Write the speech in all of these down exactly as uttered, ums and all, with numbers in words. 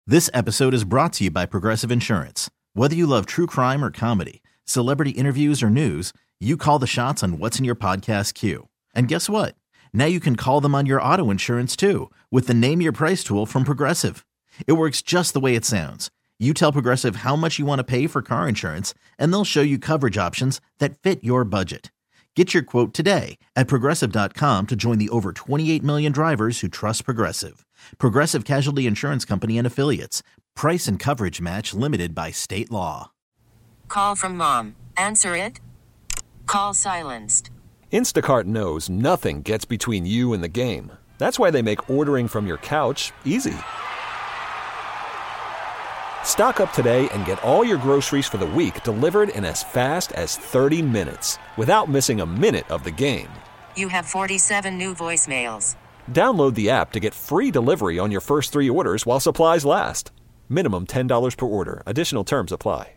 This episode is brought to you by Progressive Insurance. Whether you love true crime or comedy, celebrity interviews or news, you call the shots on what's in your podcast queue. And guess what? Now you can call them on your auto insurance too with the Name Your Price tool from Progressive. It works just the way it sounds. You tell Progressive how much you want to pay for car insurance, and they'll show you coverage options that fit your budget. Get your quote today at Progressive dot com to join the over twenty-eight million drivers who trust Progressive. Progressive Casualty Insurance Company and Affiliates. Price and coverage match limited by state law. Call from mom. Answer it. Call silenced. Instacart knows nothing gets between you and the game. That's why they make ordering from your couch easy. Stock up today and get all your groceries for the week delivered in as fast as thirty minutes without missing a minute of the game. You have forty-seven new voicemails. Download the app to get free delivery on your first three orders while supplies last. Minimum ten dollars per order. Additional terms apply.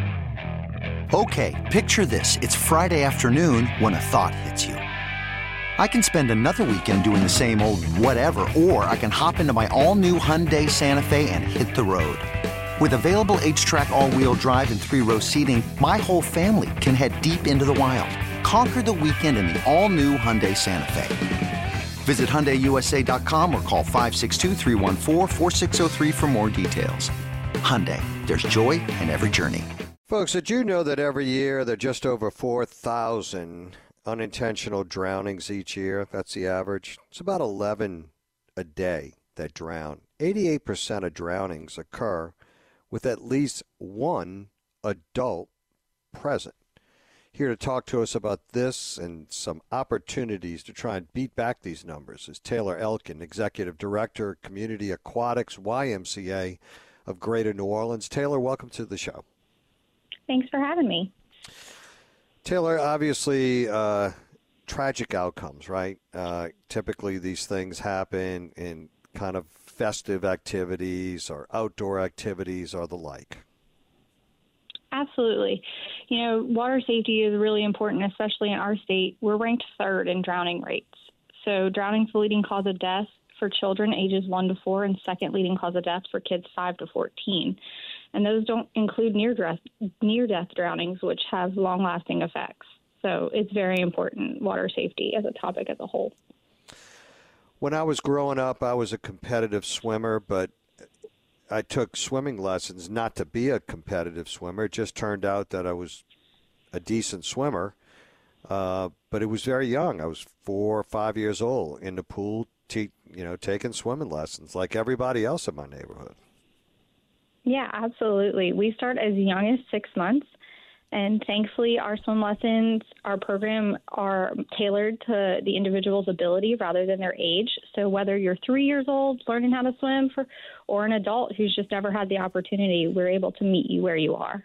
Okay, picture this. It's Friday afternoon when a thought hits you. I can spend another weekend doing the same old whatever, or I can hop into my all-new Hyundai Santa Fe and hit the road. With available H-Track all-wheel drive and three-row seating, my whole family can head deep into the wild. Conquer the weekend in the all-new Hyundai Santa Fe. Visit Hyundai U S A dot com or call five six two, three one four, four six zero three for more details. Hyundai, there's joy in every journey. Folks, did you know that every year there are just over four thousand unintentional drownings each year? That's the average. It's about eleven a day that drown. eighty-eight percent of drownings occur with at least one adult present. Here to talk to us about this and some opportunities to try and beat back these numbers is Taylor Elkin, Executive Director, Community Aquatics, Y M C A of Greater New Orleans. Taylor, welcome to the show. Thanks for having me. Taylor, obviously, uh, tragic outcomes, right? Uh, typically, these things happen in kind of festive activities or outdoor activities or the like. Absolutely. You know, water safety is really important, especially in our state. We're ranked third in drowning rates. So drowning is the leading cause of death for children ages one to four and second leading cause of death for kids five to fourteen. And those don't include near-death, near-death drownings, which have long-lasting effects. So it's very important, water safety as a topic as a whole. When I was growing up, I was a competitive swimmer, but I took swimming lessons not to be a competitive swimmer. It just turned out that I was a decent swimmer, uh, but it was very young. I was four or five years old in the pool, te- you know, taking swimming lessons like everybody else in my neighborhood. Yeah, absolutely. We start as young as six months. And thankfully, our swim lessons, our program are tailored to the individual's ability rather than their age. So whether you're three years old learning how to swim for, or an adult who's just never had the opportunity, we're able to meet you where you are.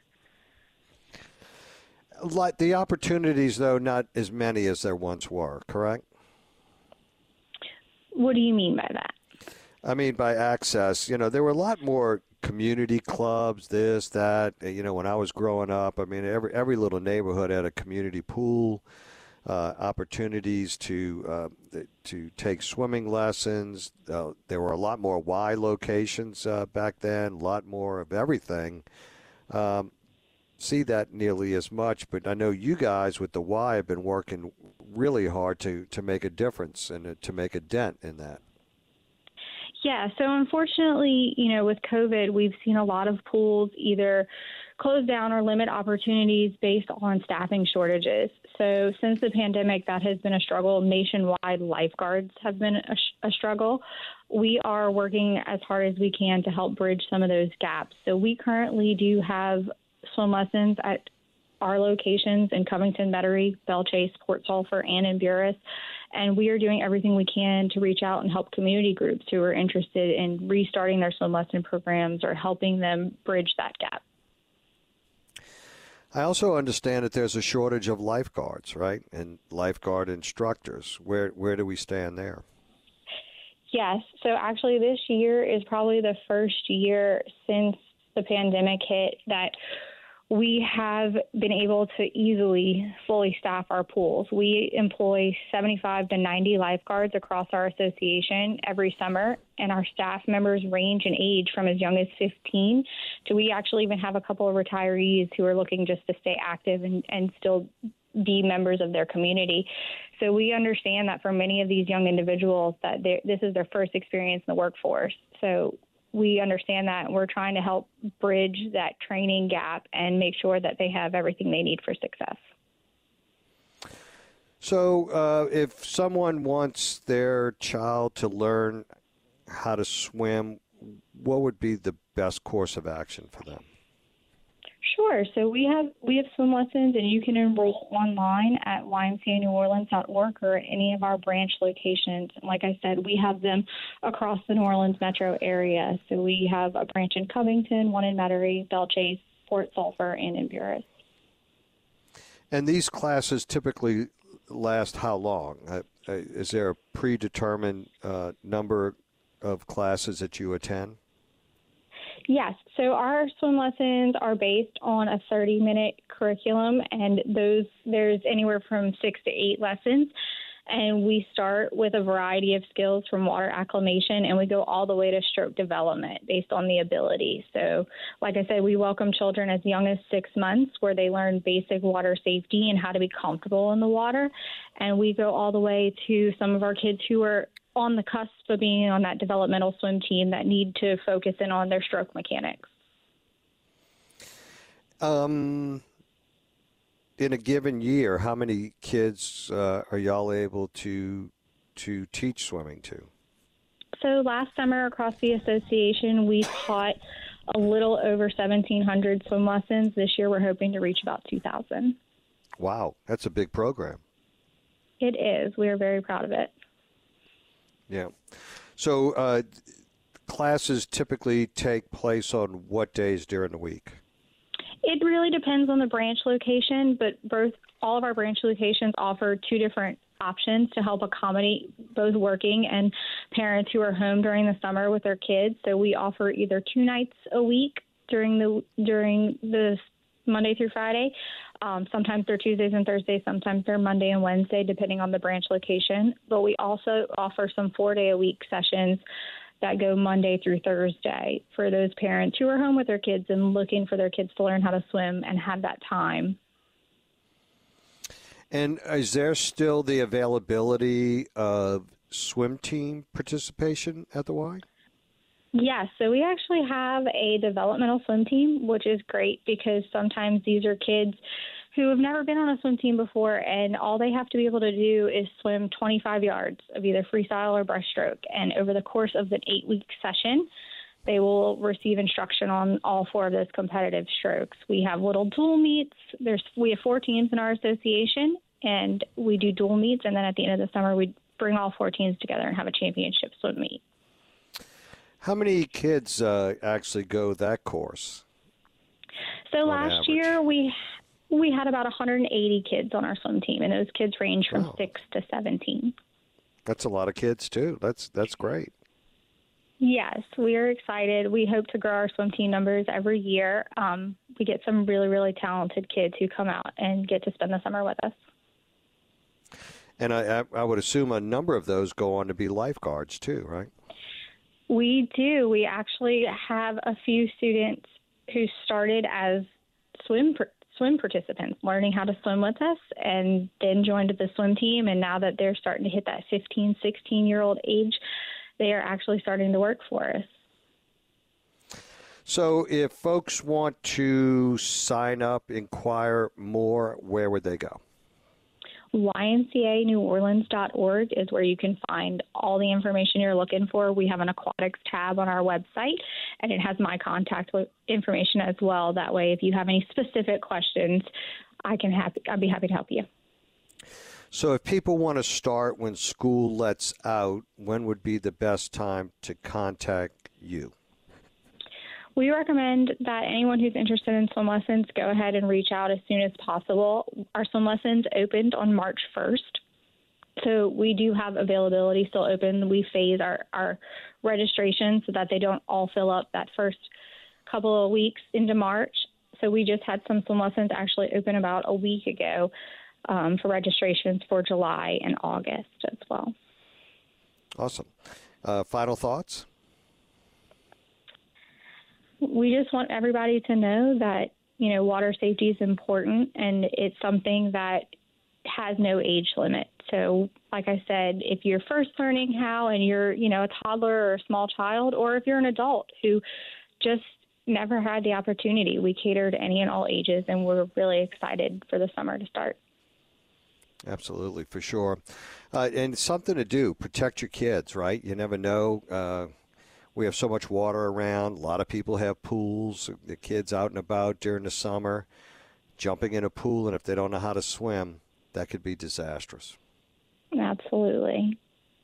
Like the opportunities, though, not as many as there once were, correct? What do you mean by that? I mean, by access, you know, there were a lot more community clubs, this, that. You know, when I was growing up, I mean, every every little neighborhood had a community pool, uh, opportunities to uh, to take swimming lessons. Uh, there were a lot more Y locations uh, back then, a lot more of everything. Um, see that nearly as much, but I know you guys with the Y have been working really hard to, to make a difference and to make a dent in that. Yeah, so unfortunately, you know, with COVID, we've seen a lot of pools either close down or limit opportunities based on staffing shortages. So since the pandemic, that has been a struggle. Nationwide, lifeguards have been a, a struggle. We are working as hard as we can to help bridge some of those gaps. So we currently do have swim lessons at our locations in Covington, Metairie, Belle Chase, Port Sulphur, and in Buras. And we are doing everything we can to reach out and help community groups who are interested in restarting their swim lesson programs or helping them bridge that gap. I also understand that there's a shortage of lifeguards, right, and lifeguard instructors. Where where do we stand there? Yes. So actually this year is probably the first year since the pandemic hit that we have been able to easily fully staff our pools. We employ seventy-five to ninety lifeguards across our association every summer, and our staff members range in age from as young as fifteen to we actually even have a couple of retirees who are looking just to stay active and, and still be members of their community. So we understand that for many of these young individuals that this is their first experience in the workforce. So we understand that, and we're trying to help bridge that training gap and make sure that they have everything they need for success. So uh, if someone wants their child to learn how to swim, what would be the best course of action for them? Sure. So we have we have swim lessons, and you can enroll online at Y M C A New Orleans dot org or at any of our branch locations. And like I said, we have them across the New Orleans metro area. So we have a branch in Covington, one in Metairie, Belle Chase, Port Sulphur, and in Buras. And these classes typically last how long? Uh, is there a predetermined uh, number of classes that you attend? Yes. So our swim lessons are based on a thirty-minute curriculum, and those there's anywhere from six to eight lessons. And we start with a variety of skills from water acclimation, and we go all the way to stroke development based on the ability. So, like I said, we welcome children as young as six months where they learn basic water safety and how to be comfortable in the water. And we go all the way to some of our kids who are on the cusp of being on that developmental swim team that need to focus in on their stroke mechanics. Um, in a given year, how many kids uh, are y'all able to to teach swimming to? So last summer across the association, we taught a little over seventeen hundred swim lessons. This year, we're hoping to reach about two thousand. Wow, that's a big program. It is. We are very proud of it. Yeah. So uh, classes typically take place on what days during the week? It really depends on the branch location, but both all of our branch locations offer two different options to help accommodate both working and parents who are home during the summer with their kids. So we offer either two nights a week during the during the Monday through Friday. Um, sometimes they're Tuesdays and Thursdays. Sometimes they're Monday and Wednesday, depending on the branch location. But we also offer some four-day-a-week sessions that go Monday through Thursday for those parents who are home with their kids and looking for their kids to learn how to swim and have that time. And is there still the availability of swim team participation at the Y? Yes, so we actually have a developmental swim team, which is great because sometimes these are kids who have never been on a swim team before, and all they have to be able to do is swim twenty-five yards of either freestyle or breaststroke. And over the course of an eight-week session, they will receive instruction on all four of those competitive strokes. We have little dual meets. There's we have four teams in our association, and we do dual meets, and then at the end of the summer, we bring all four teams together and have a championship swim meet. How many kids uh, actually go that course? So last average? year we we had about one hundred eighty kids on our swim team, and those kids range from wow. six to seventeen. That's a lot of kids too. That's that's great. Yes, we are excited. We hope to grow our swim team numbers every year. Um, we get some really, really talented kids who come out and get to spend the summer with us. And I, I would assume a number of those go on to be lifeguards too, right? We do. We actually have a few students who started as swim swim participants, learning how to swim with us, and then joined the swim team. And now that they're starting to hit that fifteen, sixteen-year-old age, they are actually starting to work for us. So if folks want to sign up, inquire more, where would they go? Y M C A New Orleans dot org is where you can find all the information you're looking for. We have an aquatics tab on our website, and it has my contact information as well. That way, if you have any specific questions, I can happy, I'd be happy to help you. So if people want to start when school lets out, when would be the best time to contact you? We recommend that anyone who's interested in swim lessons go ahead and reach out as soon as possible. Our swim lessons opened on March first, so we do have availability still open. We phase our, our registration so that they don't all fill up that first couple of weeks into March. So we just had some swim lessons actually open about a week ago um, for registrations for July and August as well. Awesome. Uh, final thoughts? We just want everybody to know that, you know, water safety is important, and it's something that has no age limit. So like I said, if you're first learning how and you're, you know, a toddler or a small child, or if you're an adult who just never had the opportunity, we cater to any and all ages, and we're really excited for the summer to start. Absolutely, for sure. Uh, and something to do, protect your kids, right? You never know. Uh, we have so much water around. A lot of people have pools. The kids out and about during the summer, jumping in a pool, and if they don't know how to swim, that could be disastrous. Absolutely.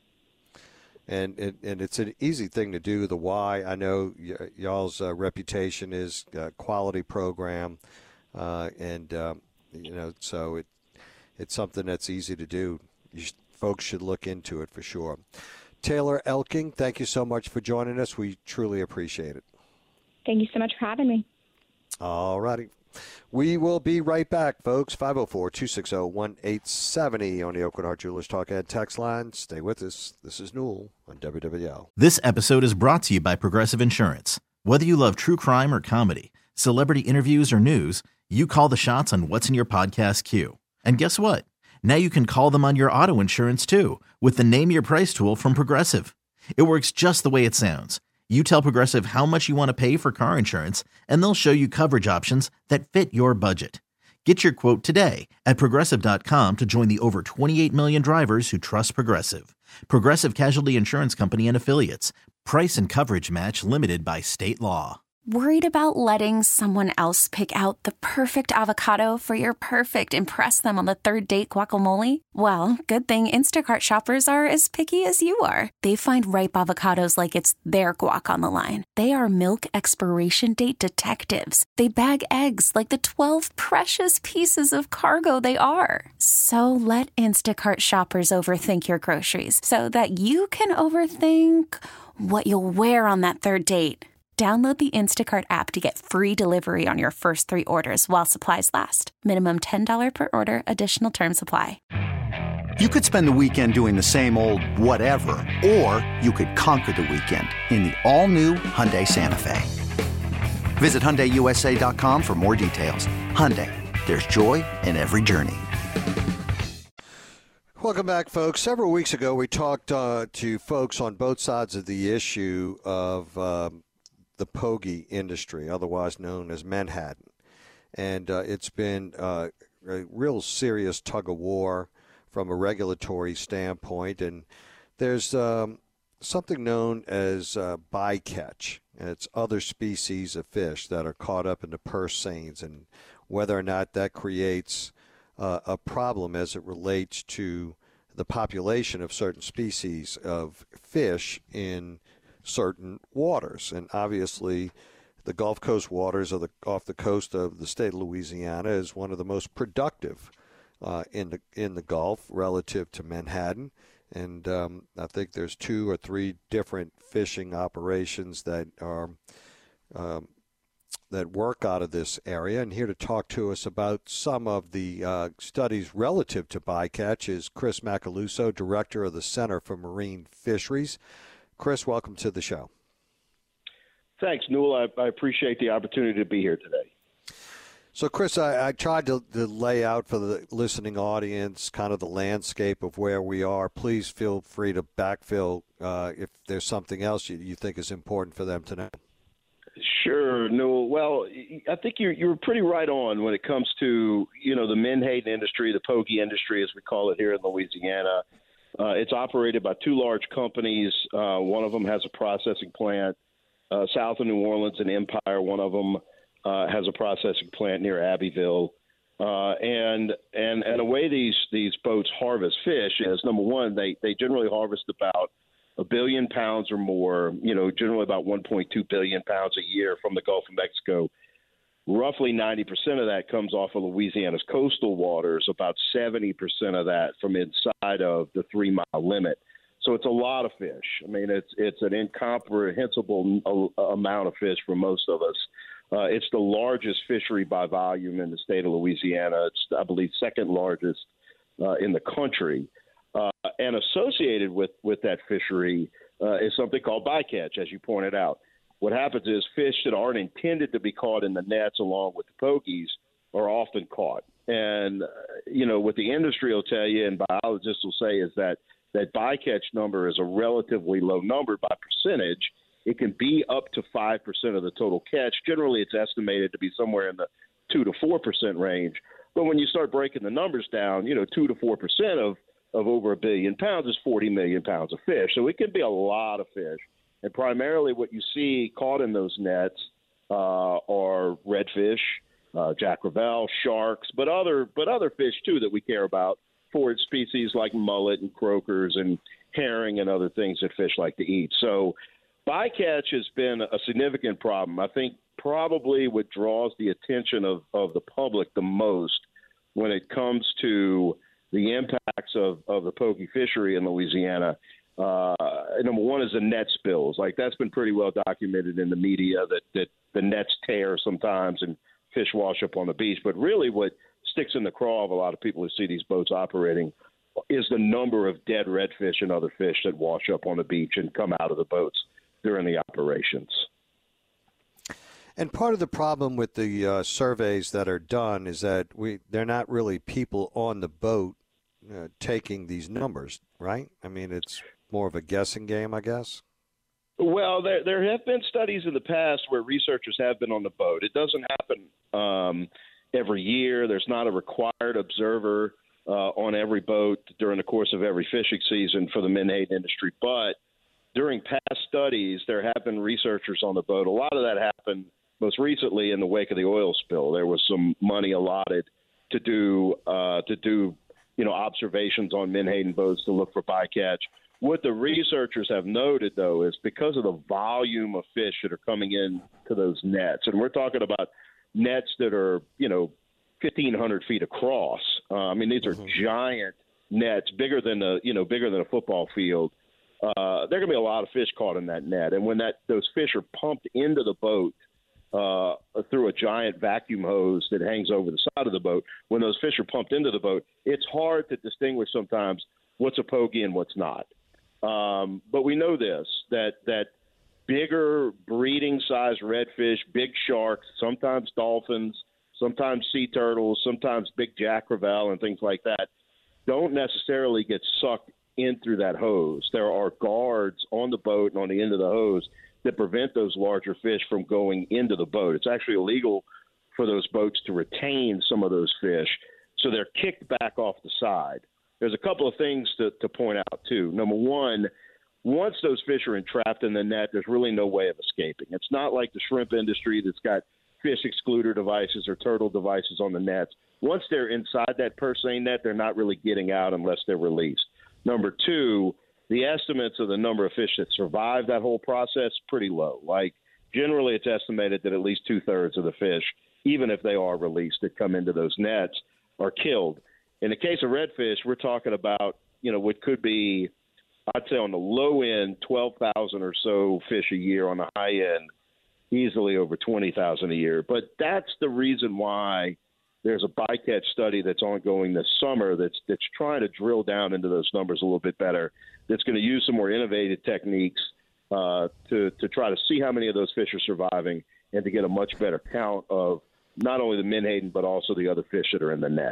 And, and and it's an easy thing to do. The Y, I know y- y'all's uh, reputation is a quality program, uh, and um, you know, so it it's something that's easy to do. You sh- folks should look into it for sure. Taylor Elking, thank you so much for joining us. We truly appreciate it. Thank you so much for having me. All righty. We will be right back, folks. five oh four, two six oh, one eight seven oh on the Aucoin Hart Jewelers Talk and Text line. Stay with us. This is Newell on W W L. This episode is brought to you by Progressive Insurance. Whether you love true crime or comedy, celebrity interviews or news, you call the shots on what's in your podcast queue. And guess what? Now you can call them on your auto insurance too with the Name Your Price tool from Progressive. It works just the way it sounds. You tell Progressive how much you want to pay for car insurance, and they'll show you coverage options that fit your budget. Get your quote today at Progressive dot com to join the over twenty-eight million drivers who trust Progressive. Progressive Casualty Insurance Company and Affiliates. Price and coverage match limited by state law. Worried about letting someone else pick out the perfect avocado for your perfect impress them on the third date guacamole? Well, good thing Instacart shoppers are as picky as you are. They find ripe avocados like it's their guac on the line. They are milk expiration date detectives. They bag eggs like the twelve precious pieces of cargo they are. So let Instacart shoppers overthink your groceries so that you can overthink what you'll wear on that third date. Download the Instacart app to get free delivery on your first three orders while supplies last. Minimum ten dollars per order. Additional terms apply. You could spend the weekend doing the same old whatever, or you could conquer the weekend in the all-new Hyundai Santa Fe. Visit Hyundai U S A dot com for more details. Hyundai, there's joy in every journey. Welcome back, folks. Several weeks ago, we talked uh, to folks on both sides of the issue of um, the pogie industry, otherwise known as Menhaden. And uh, it's been uh, a real serious tug of war from a regulatory standpoint. And there's um, something known as uh, bycatch. And it's other species of fish that are caught up in the purse seines, and whether or not that creates uh, a problem as it relates to the population of certain species of fish in certain waters. And obviously the Gulf Coast waters of the, off the coast of the state of Louisiana is one of the most productive uh, in the in the Gulf relative to Menhaden. And um, I think there's two or three different fishing operations that are um, that work out of this area. And here to talk to us about some of the uh, studies relative to bycatch is Chris Macaluso, Director of the Center for Marine Fisheries. Chris, welcome to the show. Thanks, Newell. I, I appreciate the opportunity to be here today. So, Chris, I, I tried to, to lay out for the listening audience kind of the landscape of where we are. Please feel free to backfill uh, if there's something else you, you think is important for them to know. Sure, Newell. Well, I think you're you're pretty right on when it comes to, you know, the menhaden industry, the pogie industry, as we call it here in Louisiana. Uh, it's operated by two large companies. Uh, one of them has a processing plant uh, south of New Orleans and Empire. One of them uh, has a processing plant near Abbeville. Uh, and and and the way these these boats harvest fish is, number one, they, they generally harvest about a billion pounds or more, you know, generally about one point two billion pounds a year from the Gulf of Mexico. Roughly ninety percent of that comes off of Louisiana's coastal waters, about seventy percent of that from inside of the three-mile limit. So it's a lot of fish. I mean, it's it's an incomprehensible amount of fish for most of us. Uh, it's the largest fishery by volume in the state of Louisiana. It's, I believe, second largest uh, in the country. Uh, and associated with, with that fishery uh, is something called bycatch, as you pointed out. What happens is fish that aren't intended to be caught in the nets along with the pogies are often caught. And, uh, you know, what the industry will tell you and biologists will say is that that bycatch number is a relatively low number by percentage. It can be up to five percent of the total catch. Generally, it's estimated to be somewhere in the two to four percent range. But when you start breaking the numbers down, you know, two to four percent of, of over a billion pounds is forty million pounds of fish. So it can be a lot of fish. And primarily what you see caught in those nets uh, are redfish, uh, Jack Crevalle, sharks, but other but other fish, too, that we care about, forage species like mullet and croakers and herring and other things that fish like to eat. So bycatch has been a significant problem. I think probably what draws the attention of, of the public the most when it comes to the impacts of, of the pogie fishery in Louisiana. Uh, number one is the net spills. Like, that's been pretty well documented in the media that, that the nets tear sometimes and fish wash up on the beach. But really what sticks in the craw of a lot of people who see these boats operating is the number of dead redfish and other fish that wash up on the beach and come out of the boats during the operations. And part of the problem with the uh, surveys that are done is that we they're not really people on the boat uh, taking these numbers, right? I mean, it's more of a guessing game, I guess. Well, there there have been studies in the past where researchers have been on the boat. It doesn't happen um, every year. There's not a required observer uh, on every boat during the course of every fishing season for the menhaden industry. But during past studies, there have been researchers on the boat. A lot of that happened most recently in the wake of the oil spill. There was some money allotted to do uh, to do you know observations on menhaden boats to look for bycatch. What the researchers have noted, though, is because of the volume of fish that are coming in to those nets, and we're talking about nets that are, you know, fifteen hundred feet across. Uh, I mean, these are mm-hmm. giant nets, bigger than a, you know, bigger than a football field. Uh, there are going to be a lot of fish caught in that net. And when that those fish are pumped into the boat uh, through a giant vacuum hose that hangs over the side of the boat, when those fish are pumped into the boat, it's hard to distinguish sometimes what's a pogie and what's not. Um, but we know this, that that bigger breeding-sized redfish, big sharks, sometimes dolphins, sometimes sea turtles, sometimes big Jack Crevalle and things like that, don't necessarily get sucked in through that hose. There are guards on the boat and on the end of the hose that prevent those larger fish from going into the boat. It's actually illegal for those boats to retain some of those fish, so they're kicked back off the side. There's a couple of things to, to point out, too. Number one, once those fish are entrapped in the net, there's really no way of escaping. It's not like the shrimp industry that's got fish excluder devices or turtle devices on the nets. Once they're inside that purse seine net, they're not really getting out unless they're released. Number two, the estimates of the number of fish that survive that whole process pretty low. Like, generally it's estimated that at least two-thirds of the fish, even if they are released that come into those nets, are killed. In the case of redfish, we're talking about, you know, what could be, I'd say on the low end, twelve thousand or so fish a year. On the high end, easily over twenty thousand a year. But that's the reason why there's a bycatch study that's ongoing this summer that's that's trying to drill down into those numbers a little bit better, that's going to use some more innovative techniques uh, to, to try to see how many of those fish are surviving and to get a much better count of not only the menhaden but also the other fish that are in the net.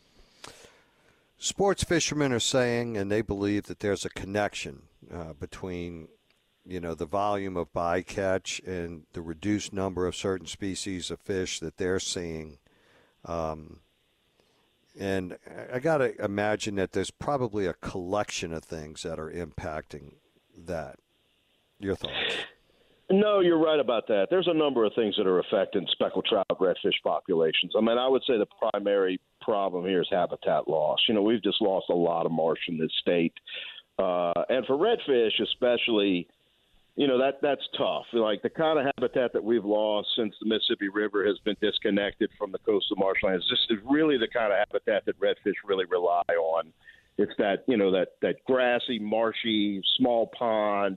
Sports fishermen are saying, and they believe, that there's a connection uh, between, you know, the volume of bycatch and the reduced number of certain species of fish that they're seeing. Um, and I got to imagine that there's probably a collection of things that are impacting that. Your thoughts? No, you're right about that. There's a number of things that are affecting speckled trout redfish populations. I mean, I would say the primary problem here is habitat loss. You know, we've just lost a lot of marsh in this state. Uh, and for redfish especially, you know, that that's tough. Like, the kind of habitat that we've lost since the Mississippi River has been disconnected from the coastal marshlands. This is really the kind of habitat that redfish really rely on. It's that, you know, that, that grassy, marshy, small pond,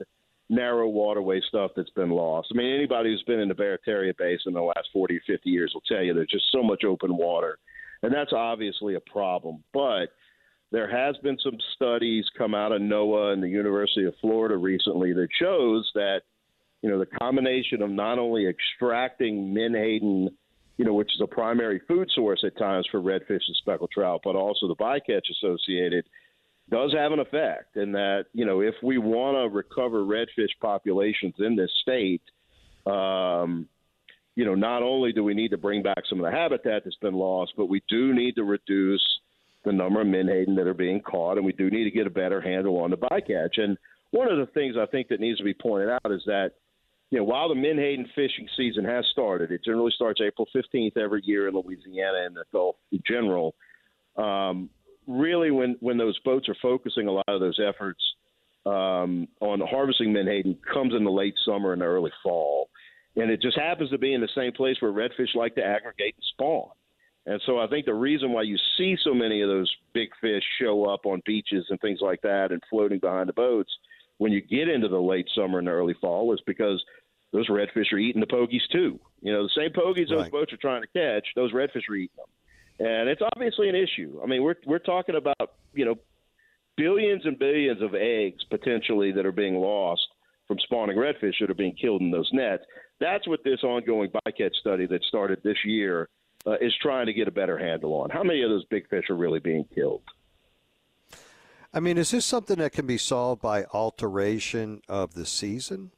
narrow waterway stuff that's been lost. I mean, anybody who's been in the Barataria Basin in the last forty, fifty years will tell you there's just so much open water, and that's obviously a problem. But there has been some studies come out of NOAA and the University of Florida recently that shows that, you know, the combination of not only extracting menhaden, you know, which is a primary food source at times for redfish and speckled trout, but also the bycatch associated, does have an effect. And that, you know, if we want to recover redfish populations in this state, um, you know, not only do we need to bring back some of the habitat that's been lost, but we do need to reduce the number of menhaden that are being caught, and we do need to get a better handle on the bycatch. And one of the things I think that needs to be pointed out is that, you know, while the menhaden fishing season has started, it generally starts April fifteenth every year in Louisiana and the Gulf in general. Um, really, when, when those boats are focusing a lot of those efforts um, on harvesting menhaden comes in the late summer and the early fall. And it just happens to be in the same place where redfish like to aggregate and spawn. And so I think the reason why you see so many of those big fish show up on beaches and things like that and floating behind the boats when you get into the late summer and the early fall is because those redfish are eating the pogies too. You know, the same pogies those Right. boats are trying to catch, those redfish are eating them. And it's obviously an issue. I mean, we're we're talking about, you know, billions and billions of eggs potentially that are being lost from spawning redfish that are being killed in those nets. That's what this ongoing bycatch study that started this year uh, is trying to get a better handle on. How many of those big fish are really being killed? I mean, is this something that can be solved by alteration of the season?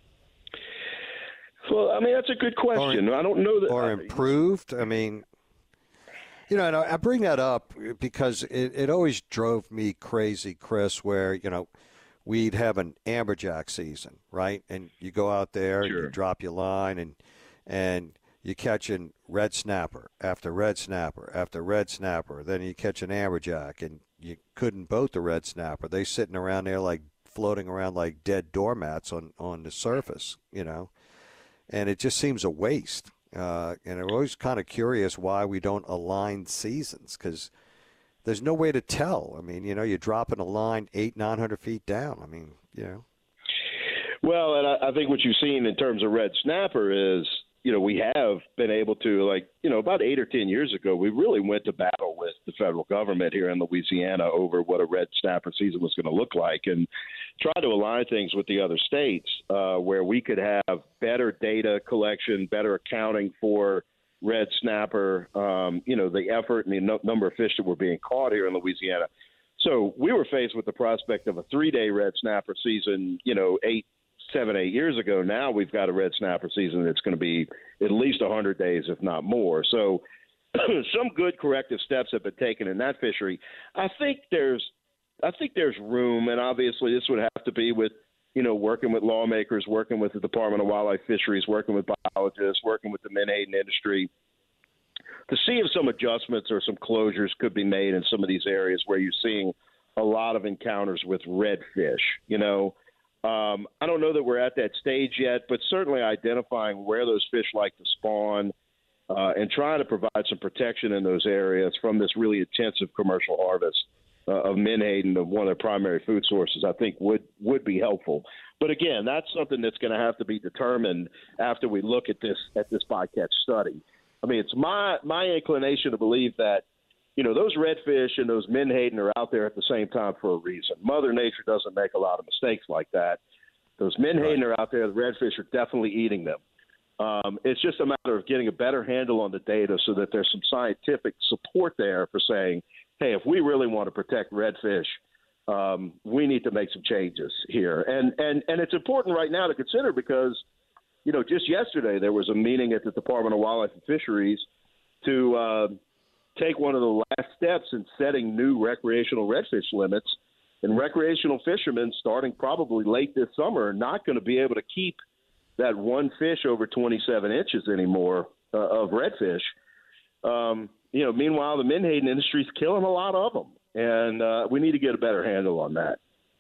Well, I mean, that's a good question. Or, I don't know that. Or improved? I mean, you know, and I bring that up because it, it always drove me crazy, Chris, where, you know, we'd have an amberjack season, right? And you go out there Sure. and you drop your line and and you catching red snapper after red snapper after red snapper. Then you catch an amberjack and you couldn't boat the red snapper. They sitting around there like floating around like dead doormats on, on the surface, you know. And it just seems a waste. Uh, and I'm always kind of curious why we don't align seasons because there's no way to tell. I mean, you know, you're dropping a line eight, nine hundred feet down. I mean, you know. Well, and I, I think what you've seen in terms of red snapper is, you know, we have been able to, like, you know, about eight or ten years ago, we really went to battle with the federal government here in Louisiana over what a red snapper season was going to look like and try to align things with the other states uh, where we could have better data collection, better accounting for red snapper, um, you know, the effort and the no- number of fish that were being caught here in Louisiana. So we were faced with the prospect of a three-day red snapper season, you know, eight, seven, eight years ago. Now we've got a red snapper season that's going to be at least one hundred days, if not more. So some good corrective steps have been taken in that fishery. I think there's I think there's room, and obviously this would have to be with, you know, working with lawmakers, working with the Department of Wildlife Fisheries, working with biologists, working with the menhaden industry to see if some adjustments or some closures could be made in some of these areas where you're seeing a lot of encounters with redfish. You know, um, I don't know that we're at that stage yet, but certainly identifying where those fish like to spawn uh, and trying to provide some protection in those areas from this really intensive commercial harvest Uh, of menhaden, of one of their primary food sources, I think would, would be helpful. But again, that's something that's going to have to be determined after we look at this at this bycatch study. I mean, it's my my inclination to believe that, you know, those redfish and those menhaden are out there at the same time for a reason. Mother Nature doesn't make a lot of mistakes like that. Those menhaden right. are out there. The redfish are definitely eating them. Um, it's just a matter of getting a better handle on the data so that there's some scientific support there for saying, hey, if we really want to protect redfish, um, we need to make some changes here. And, and and it's important right now to consider because, you know, just yesterday there was a meeting at the Department of Wildlife and Fisheries to uh, take one of the last steps in setting new recreational redfish limits. And recreational fishermen, starting probably late this summer, are not going to be able to keep that one fish over twenty-seven inches anymore uh, of redfish. Um You know, meanwhile, the menhaden industry is killing a lot of them, and uh, we need to get a better handle on that.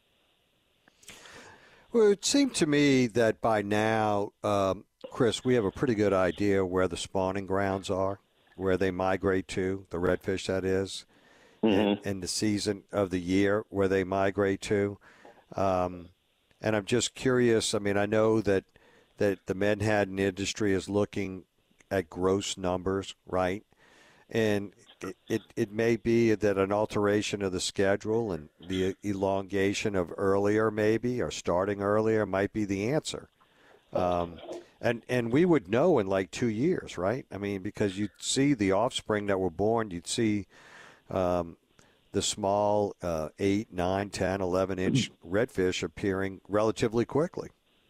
Well, it seemed to me that by now, um, Chris, we have a pretty good idea where the spawning grounds are, where they migrate to, the redfish, that is, mm-hmm. in, in the season of the year where they migrate to. Um, And I'm just curious. I mean, I know that that the menhaden industry is looking at gross numbers, right? And it, it, it may be that an alteration of the schedule and the elongation of earlier maybe or starting earlier might be the answer. Um, and, and we would know in like two years, right? I mean, because you'd see the offspring that were born, you'd see um, the small uh, eight, nine, ten, eleven-inch redfish appearing relatively quickly.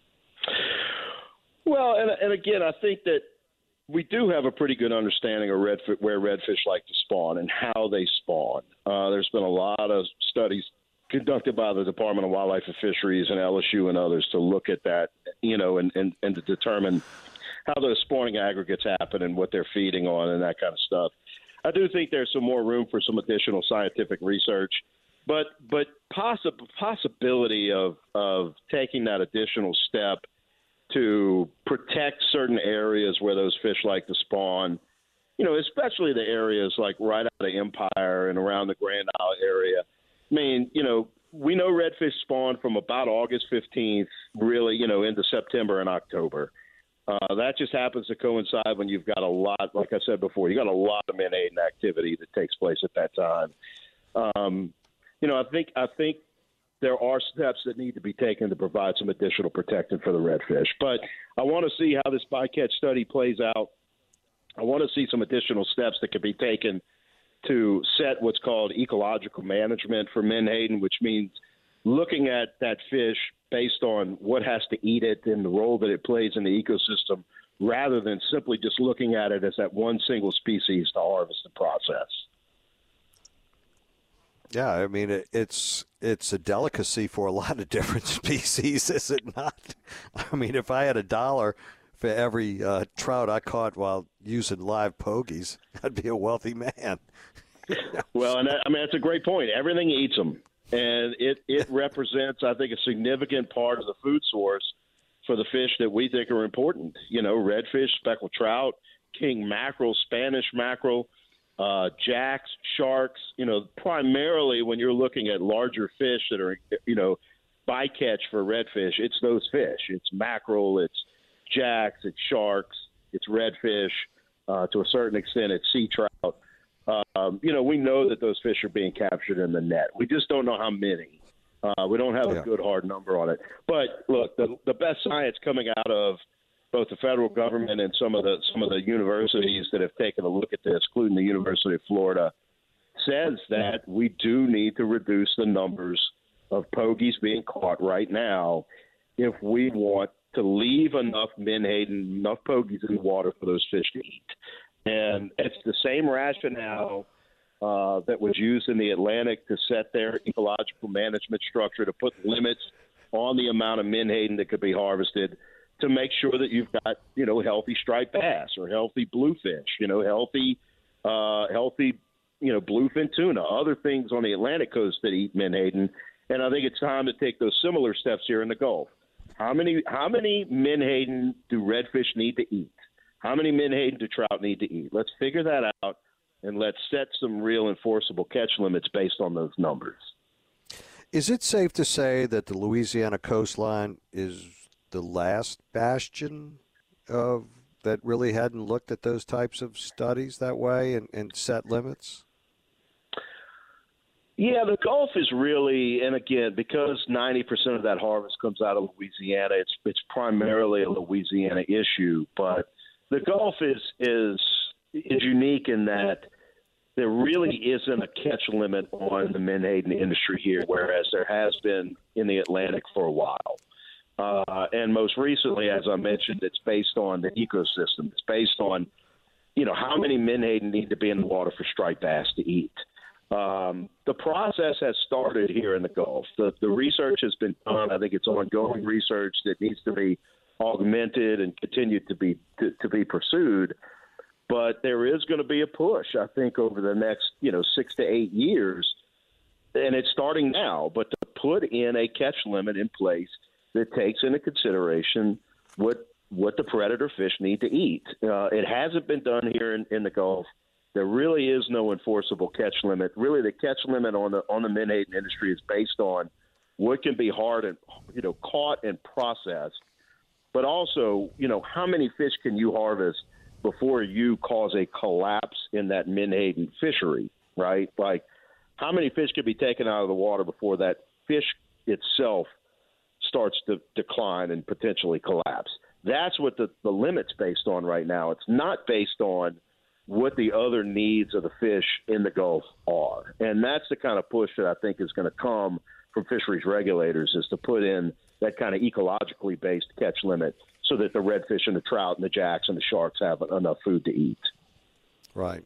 Well, and, and again, I think that we do have a pretty good understanding of redfish, where redfish like to spawn and how they spawn. Uh, there's been a lot of studies conducted by the Department of Wildlife and Fisheries and L S U and others to look at that, you know, and, and, and to determine how those spawning aggregates happen and what they're feeding on and that kind of stuff. I do think there's some more room for some additional scientific research, but but possi- possibility of of taking that additional step to protect certain areas where those fish like to spawn, you know, especially the areas like right out of Empire and around the Grand Isle area. I mean, you know, we know redfish spawn from about August fifteenth, really, you know, into September and October. Uh, that just happens to coincide when you've got a lot, like I said before, you got a lot of menhaden activity that takes place at that time. Um, you know, I think I think there are steps that need to be taken to provide some additional protection for the redfish. But I want to see how this bycatch study plays out. I want to see some additional steps that can be taken to set what's called ecological management for menhaden, which means looking at that fish based on what has to eat it and the role that it plays in the ecosystem, rather than simply just looking at it as that one single species to harvest and process. Yeah, I mean, it, it's it's a delicacy for a lot of different species, is it not? I mean, if I had a dollar for every uh, trout I caught while using live pogies, I'd be a wealthy man. Well, and that, I mean, that's a great point. Everything eats them. And it, it represents, I think, a significant part of the food source for the fish that we think are important. You know, redfish, speckled trout, king mackerel, Spanish mackerel, uh, jacks, sharks. You know, primarily when you're looking at larger fish that are, you know, bycatch for redfish, it's those fish. It's mackerel, it's jacks, it's sharks, it's redfish. Uh, to a certain extent, it's sea trout. Um, you know, we know that those fish are being captured in the net. We just don't know how many. Uh, we don't have yeah. a good hard number on it. But look, the, the best science coming out of both the federal government and some of the some of the universities that have taken a look at this, including the University of Florida, says that we do need to reduce the numbers of pogies being caught right now if we want to leave enough menhaden, enough pogies in the water for those fish to eat. And it's the same rationale uh, that was used in the Atlantic to set their ecological management structure to put limits on the amount of menhaden that could be harvested to make sure that you've got, you know, healthy striped bass or healthy bluefish, you know, healthy, uh, healthy, you know, bluefin tuna, other things on the Atlantic coast that eat menhaden. And I think it's time to take those similar steps here in the Gulf. How many, how many menhaden do redfish need to eat? How many menhaden do trout need to eat? Let's figure that out, and let's set some real enforceable catch limits based on those numbers. Is it safe to say that the Louisiana coastline is the last bastion of that really hadn't looked at those types of studies that way and, and set limits? Yeah, the Gulf is really, and again, because ninety percent of that harvest comes out of Louisiana, it's it's primarily a Louisiana issue, but the Gulf is is is unique in that there really isn't a catch limit on the menhaden industry here, whereas there has been in the Atlantic for a while. Uh, and most recently, as I mentioned, it's based on the ecosystem. It's based on, you know, how many menhaden need to be in the water for striped bass to eat. Um, the process has started here in the Gulf. The, the research has been done. I think it's ongoing research that needs to be augmented and continued to be to, to be pursued, but there is going to be a push, I think, over the next you know six to eight years, and it's starting now. But to put in a catch limit in place that takes into consideration what what the predator fish need to eat. Uh, it hasn't been done here in, in the Gulf. There really is no enforceable catch limit. Really, the catch limit on the on the menhaden industry is based on what can be hard and, you know, caught and processed, but also, you know, how many fish can you harvest before you cause a collapse in that menhaden fishery, right? Like, how many fish can be taken out of the water before that fish itself starts to decline and potentially collapse? That's what the, the limit's based on right now. It's not based on what the other needs of the fish in the Gulf are. And that's the kind of push that I think is going to come from fisheries regulators, is to put in that kind of ecologically based catch limit so that the redfish and the trout and the jacks and the sharks have enough food to eat. Right.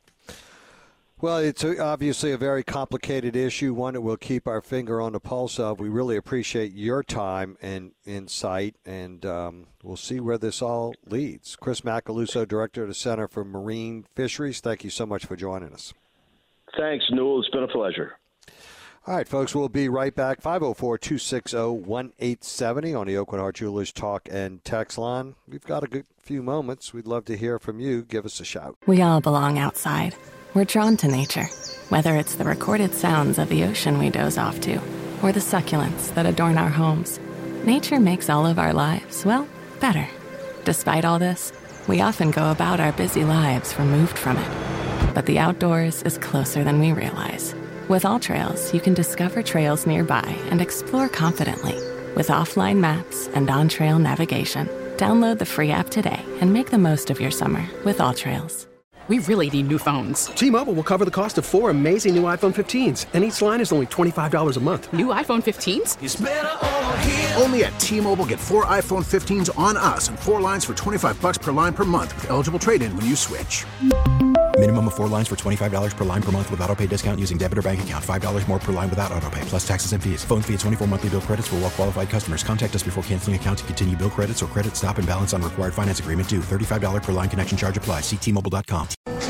Well, it's obviously a very complicated issue, one that we'll keep our finger on the pulse of. We really appreciate your time and insight, and um, we'll see where this all leads. Chris Macaluso, Director of the Center for Marine Fisheries, thank you so much for joining us. Thanks, Newell. It's been a pleasure. All right, folks, we'll be right back. five oh four, two six oh, one eight seven oh on the Aucoin Hart Jewelers Talk and Text line. We've got a good few moments. We'd love to hear from you. Give us a shout. We all belong outside. We're drawn to nature, whether it's the recorded sounds of the ocean we doze off to, or the succulents that adorn our homes. Nature makes all of our lives, well, better. Despite all this, we often go about our busy lives removed from it. But the outdoors is closer than we realize. With AllTrails, you can discover trails nearby and explore confidently. With offline maps and on-trail navigation, download the free app today and make the most of your summer with AllTrails. We really need new phones. T-Mobile will cover the cost of four amazing new iPhone fifteens, and each line is only twenty-five dollars a month. New iPhone fifteens? It's better over here. Only at T-Mobile, get four iPhone fifteens on us and four lines for twenty-five bucks per line per month with eligible trade-in when you switch. Minimum of four lines for twenty-five dollars per line per month with autopay discount using debit or bank account. five dollars more per line without autopay, plus taxes and fees. Phone fee at twenty-four monthly bill credits for well-qualified customers. Contact us before canceling account to continue bill credits or credit stop and balance on required finance agreement due. thirty-five dollars per line connection charge applies. See T Mobile dot com.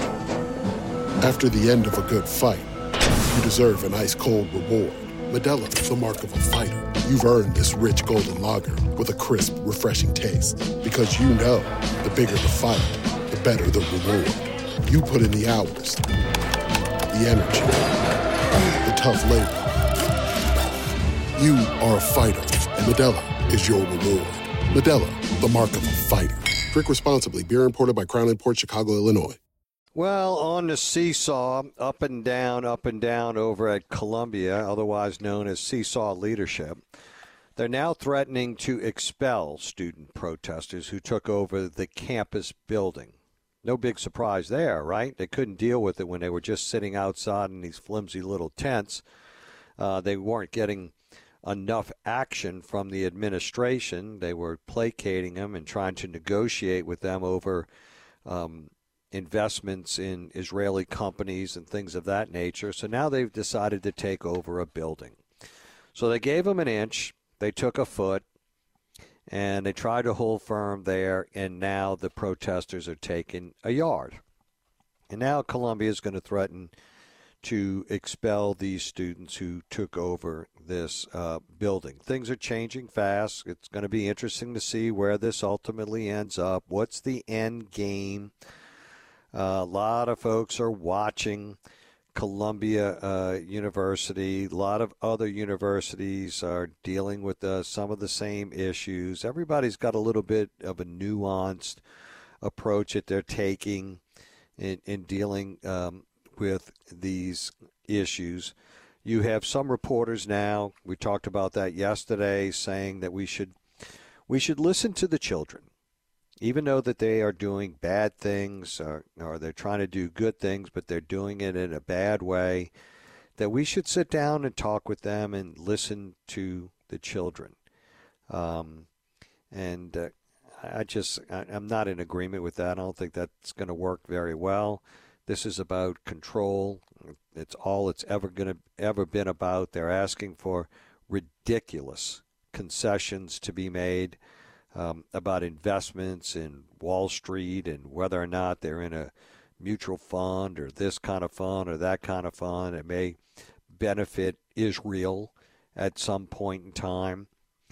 After the end of a good fight, you deserve an ice-cold reward. Modelo is the mark of a fighter. You've earned this rich golden lager with a crisp, refreshing taste. Because you know, the bigger the fight, the better the reward. You put in the hours, the energy, the tough labor. You are a fighter, and Modelo is your reward. Modelo, the mark of a fighter. Drink responsibly. Beer imported by Crown Imports, Chicago, Illinois. Well, on the seesaw, up and down, up and down over at Columbia, otherwise known as Seesaw Leadership, they're now threatening to expel student protesters who took over the campus building. No big surprise there, right? They couldn't deal with it when they were just sitting outside in these flimsy little tents. Uh, they weren't getting enough action from the administration. They were placating them and trying to negotiate with them over um, investments in Israeli companies and things of that nature. So now they've decided to take over a building. So they gave them an inch, they took a foot, and they tried to hold firm there, and now the protesters are taking a yard. And now Columbia is going to threaten to expel these students who took over this uh, building. Things are changing fast. It's going to be interesting to see where this ultimately ends up. What's the end game? Uh, a lot of folks are watching Columbia uh, University. A lot of other universities are dealing with uh, some of the same issues. Everybody's got a little bit of a nuanced approach that they're taking in, in dealing um, with these issues. You have some reporters now, we talked about that yesterday, saying that we should we should listen to the children. Even though that they are doing bad things or, or they're trying to do good things, but they're doing it in a bad way, that we should sit down and talk with them and listen to the children. Um, and uh, I just, I, I'm not in agreement with that. I don't think that's going to work very well. This is about control. It's all it's ever going to ever been about. They're asking for ridiculous concessions to be made. Um, about investments in Wall Street and whether or not they're in a mutual fund or this kind of fund or that kind of fund. It may benefit Israel at some point in time.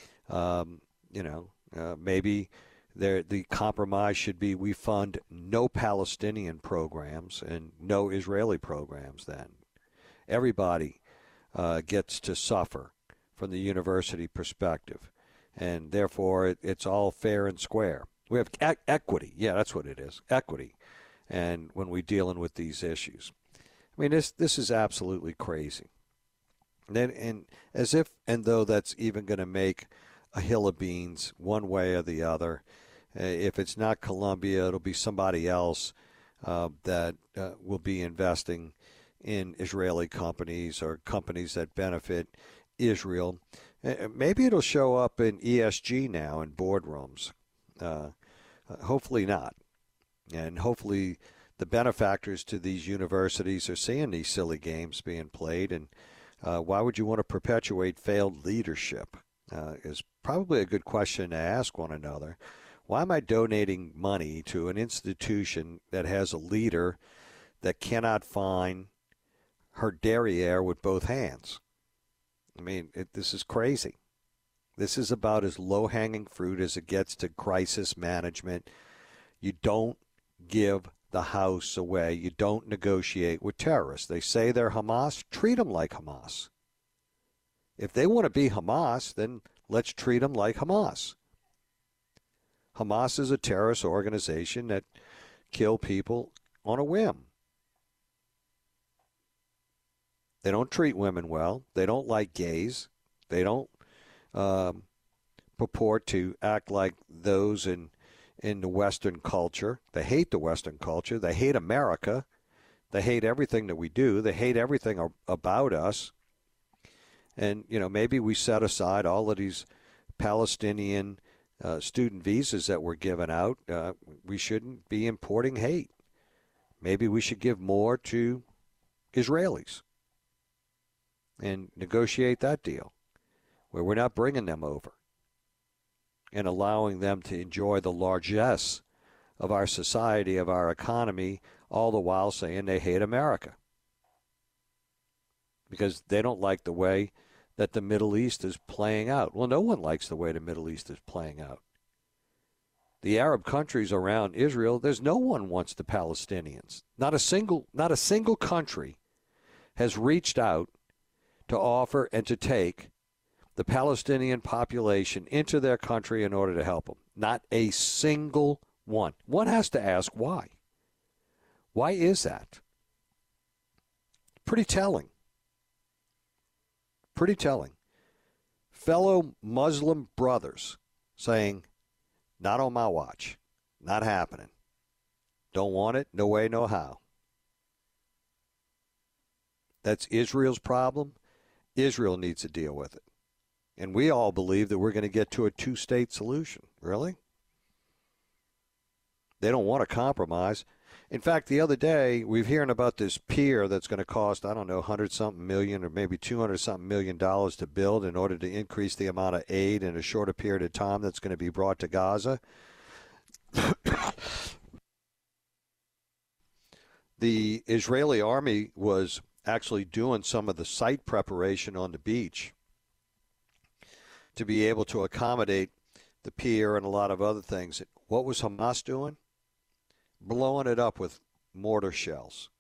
Um, you know, uh, maybe there, the compromise should be we fund no Palestinian programs and no Israeli programs then. Everybody uh, gets to suffer from the university perspective. And therefore, it, it's all fair and square. We have e- equity. Yeah, that's what it is, equity. And when we're dealing with these issues. I mean, this this is absolutely crazy. And, then, and as if and though that's even going to make a hill of beans one way or the other. Uh, if it's not Columbia, it'll be somebody else uh, that uh, will be investing in Israeli companies or companies that benefit Israel. Uh, maybe it'll show up in E S G now in boardrooms. Uh, hopefully not. And hopefully the benefactors to these universities are seeing these silly games being played. And uh, why would you want to perpetuate failed leadership uh, is probably a good question to ask one another. Why am I donating money to an institution that has a leader that cannot find her derriere with both hands? I mean, it, this is crazy. This is about as low-hanging fruit as it gets to crisis management. You don't give the house away. You don't negotiate with terrorists. They say they're Hamas. Treat them like Hamas. If they want to be Hamas, then let's treat them like Hamas. Hamas is a terrorist organization that kill people on a whim. They don't treat women well. They don't like gays. They don't um, purport to act like those in in the Western culture. They hate the Western culture. They hate America. They hate everything that we do. They hate everything about us. And, you know, maybe we set aside all of these Palestinian uh, student visas that were given out. Uh, we shouldn't be importing hate. Maybe we should give more to Israelis and negotiate that deal where we're not bringing them over and allowing them to enjoy the largesse of our society, of our economy, all the while saying they hate America because they don't like the way that the Middle East is playing out. Well, no one likes the way the Middle East is playing out. The Arab countries around Israel, there's no one wants the Palestinians. Not a single, not a single country has reached out to offer and to take the Palestinian population into their country in order to help them. Not a single one. One has to ask why. Why is that? Pretty telling. Pretty telling. Fellow Muslim brothers saying, not on my watch. Not happening. Don't want it. No way, no how. That's Israel's problem. Israel needs to deal with it. And we all believe that we're going to get to a two-state solution. Really? They don't want to compromise. In fact, the other day, we've hearing about this pier that's going to cost, I don't know, one hundred something million or maybe two hundred something million dollars to build in order to increase the amount of aid in a shorter period of time that's going to be brought to Gaza. The Israeli army was actually doing some of the site preparation on the beach to be able to accommodate the pier and a lot of other things. What was Hamas doing? Blowing it up with mortar shells.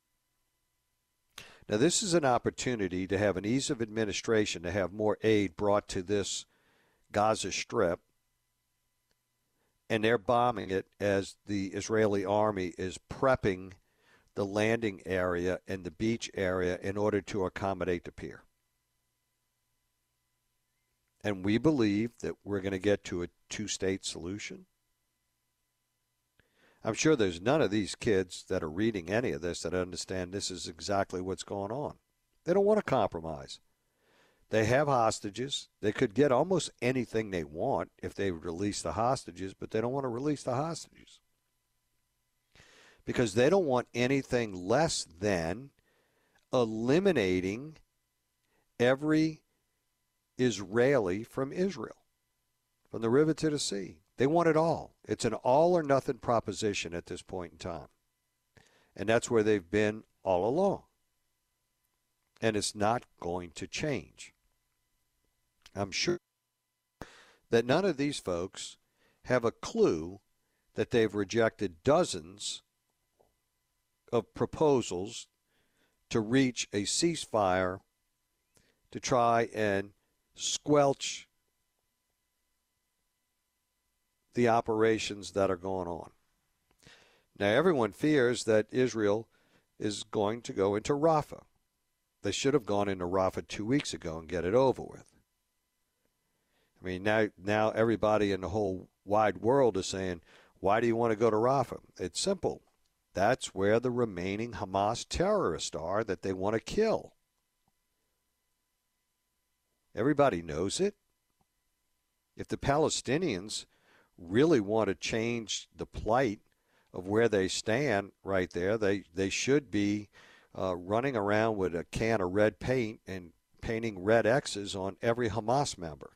Now, this is an opportunity to have an ease of administration, to have more aid brought to this Gaza Strip, and they're bombing it as the Israeli army is prepping the landing area and the beach area in order to accommodate the pier. And we believe that we're going to get to a two-state solution. I'm sure there's none of these kids that are reading any of this that understand this is exactly what's going on. They don't want to compromise. They have hostages. They could get almost anything they want if they release the hostages, but they don't want to release the hostages because they don't want anything less than eliminating every Israeli from Israel, from the river to the sea. They want it all. It's an all-or-nothing proposition at this point in time. And that's where they've been all along. And it's not going to change. I'm sure that none of these folks have a clue that they've rejected dozens of proposals to reach a ceasefire to try and squelch the operations that are going on. Now, everyone fears that Israel is going to go into Rafah. They should have gone into Rafah two weeks ago and get it over with. I mean, now, now everybody in the whole wide world is saying, why do you want to go to Rafah? It's simple. That's where the remaining Hamas terrorists are that they want to kill. Everybody knows it. If the Palestinians really want to change the plight of where they stand right there, they, they should be uh, running around with a can of red paint and painting red X's on every Hamas member.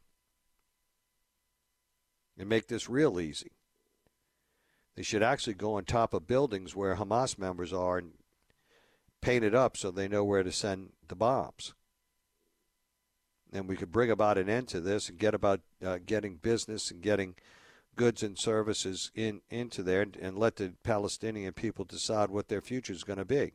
And make this real easy. They should actually go on top of buildings where Hamas members are and paint it up so they know where to send the bombs. And we could bring about an end to this and get about uh, getting business and getting goods and services in into there and, and let the Palestinian people decide what their future is going to be.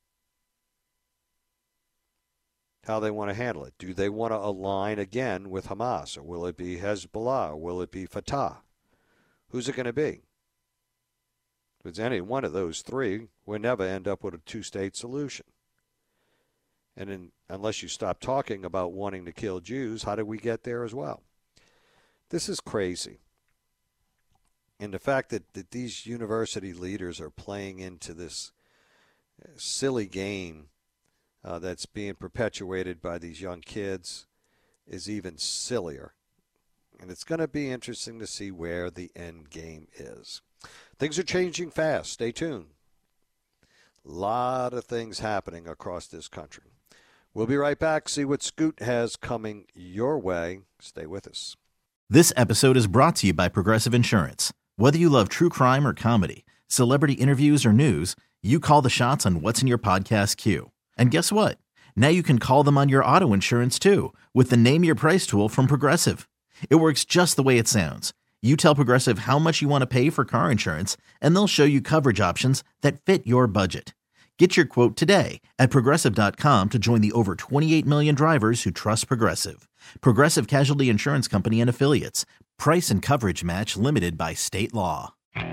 How they want to handle it. Do they want to align again with Hamas, or will it be Hezbollah, or will it be Fatah? Who's it going to be? If it's any one of those three, we'll never end up with a two-state solution. And in, unless you stop talking about wanting to kill Jews, how do we get there as well? This is crazy. And the fact that, that these university leaders are playing into this silly game uh, that's being perpetuated by these young kids is even sillier. And it's going to be interesting to see where the end game is. Things are changing fast. Stay tuned. A lot of things happening across this country. We'll be right back. See what Scoot has coming your way. Stay with us. This episode is brought to you by Progressive Insurance. Whether you love true crime or comedy, celebrity interviews or news, you call the shots on what's in your podcast queue. And guess what? Now you can call them on your auto insurance too with the Name Your Price tool from Progressive. It works just the way it sounds. You tell Progressive how much you want to pay for car insurance, and they'll show you coverage options that fit your budget. Get your quote today at Progressive dot com to join the over twenty-eight million drivers who trust Progressive. Progressive Casualty Insurance Company and Affiliates. Price and coverage match limited by state law.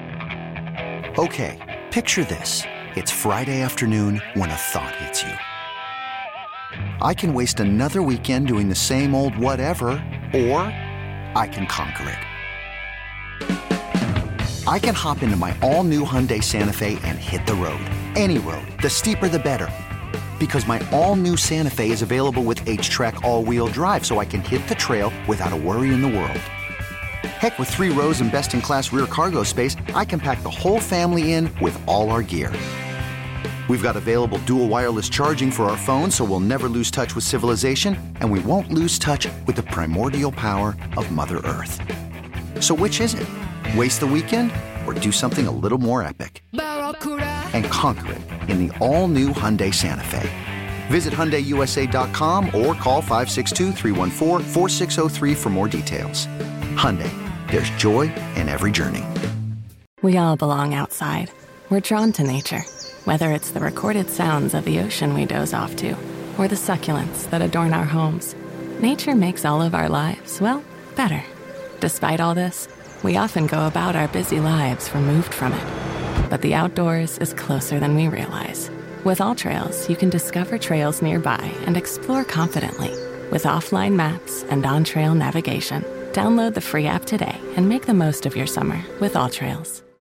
Okay, picture this. It's Friday afternoon when a thought hits you. I can waste another weekend doing the same old whatever, or I can conquer it. I can hop into my all-new Hyundai Santa Fe and hit the road. Any road. The steeper, the better. Because my all-new Santa Fe is available with H-Track all-wheel drive, so I can hit the trail without a worry in the world. Heck, with three rows and best-in-class rear cargo space, I can pack the whole family in with all our gear. We've got available dual wireless charging for our phones, so we'll never lose touch with civilization, and we won't lose touch with the primordial power of Mother Earth. So which is it? Waste the weekend or do something a little more epic? And conquer it in the all-new Hyundai Santa Fe. Visit Hyundai U S A dot com or call five six two, three one four, four six zero three for more details. Hyundai, there's joy in every journey. We all belong outside. We're drawn to nature, whether it's the recorded sounds of the ocean we doze off to or the succulents that adorn our homes. Nature makes all of our lives, well, better. Despite all this, we often go about our busy lives removed from it. But the outdoors is closer than we realize. With AllTrails, you can discover trails nearby and explore confidently. With offline maps and on-trail navigation, download the free app today and make the most of your summer with AllTrails.